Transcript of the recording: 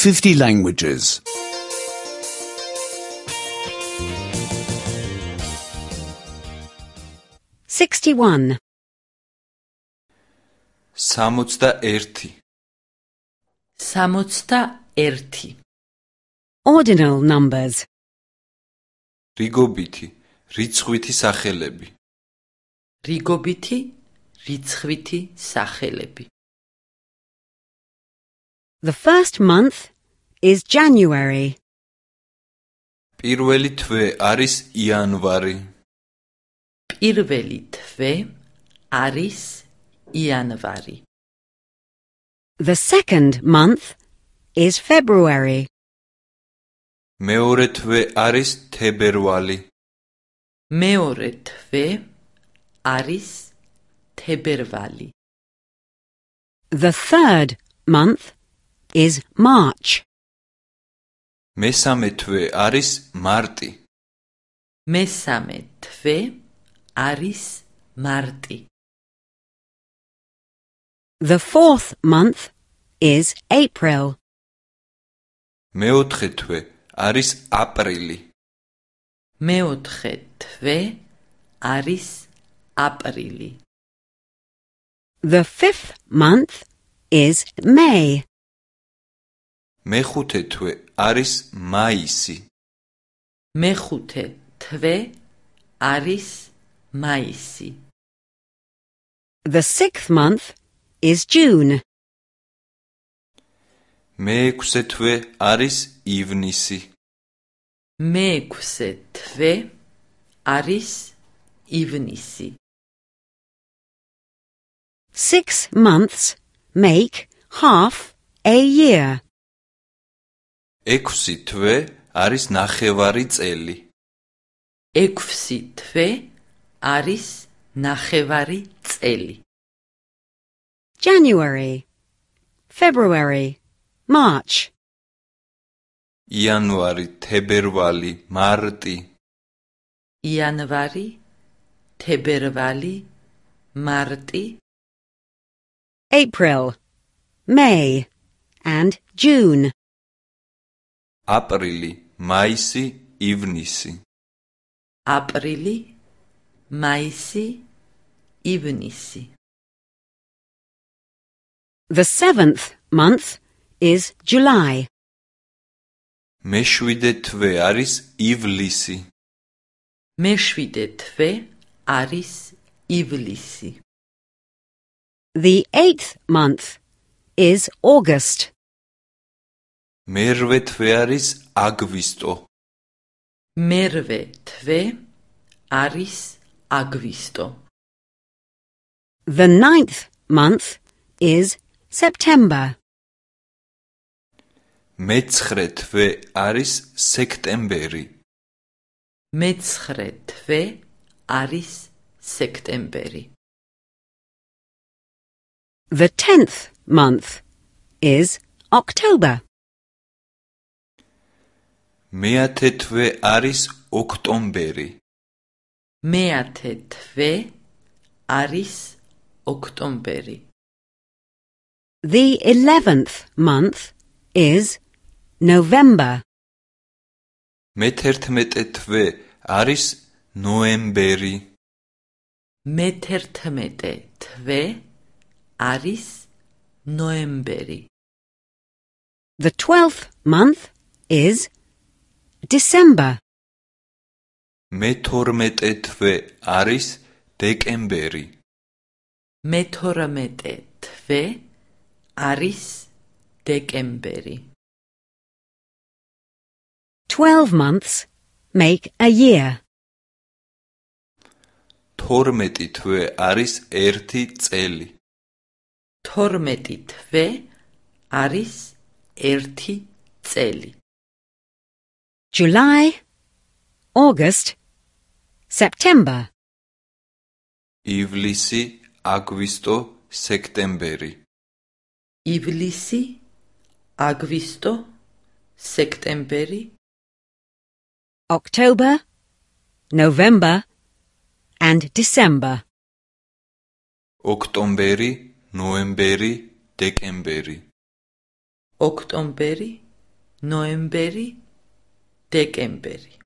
50 languages. 61. 61. 61. Ordinal numbers. რიგობითი, რიცხვითი სახელები. რიგობითი, რიცხვითი სახელები. The first month is January. პირველი თვე არის იანვარი. პირველი თვე არის იანვარი. The second month is February. მეორე თვე არის თებერვალი. მეორე თვე არის თებერვალი. The third month is March. მესამე თვე არის მარტი. მესამე თვე არის მარტი. The fourth month is April. მეოთხე თვე არის აპრილი. მეოთხე თვე არის აპრილი. The fifth month is May. მეხუთე თვე არის მაისი. მეხუთე თვე არის მაისი. The sixth month is June. მეექვსე თვე არის ივნისი. მეექვსე თვე არის ივნისი. 6 months make half a year. ექვსი თვე არის ნახევარი წელი. ექვსი თვე არის ნახევარი წელი. January, February, March. იანვარი, თებერვალი, მარტი. იანვარი, თებერვალი, მარტი. April, May, and June. აპრილი, მაისი, ივნისი. აპრილი, მაისი, ივნისი. The seventh month is July. მეშვიდე თვე არის ივლისი. მეშვიდე თვე არის ივლისი. The eighth month is August. მერვე თვე არის აგვისტო. მერვე თვე არის აგვისტო. The ninth month is September. მეცხრე თვე არის სექტემბერი. მეცხრე თვე არის სექტემბერი. The 10th month is October. მეათე თვე არის ოქტომბერი. მეათე თვე არის ოქტომბერი. The 11th month is November. მეთერთმეტე თვე არის ნოემბერი. მეთერთმეტე თვე არის ნოემბერი. The 12th month is December. მეთორმეტე თვე არის დეკემბერი. მეთორმეტე თვე არის დეკემბერი. 12 months make a year. 12 თვე არის ერთი წელი. 12 თვე არის ერთი წელი. July, August, September. ივლისი, აგვისტო, სექტემბერი. ივლისი, აგვისტო, სექტემბერი. October, November, and December. ოქტომბერი, ნოემბერი, დეკემბერი. ოქტომბერი, ნოემბერი, დეკემბერი.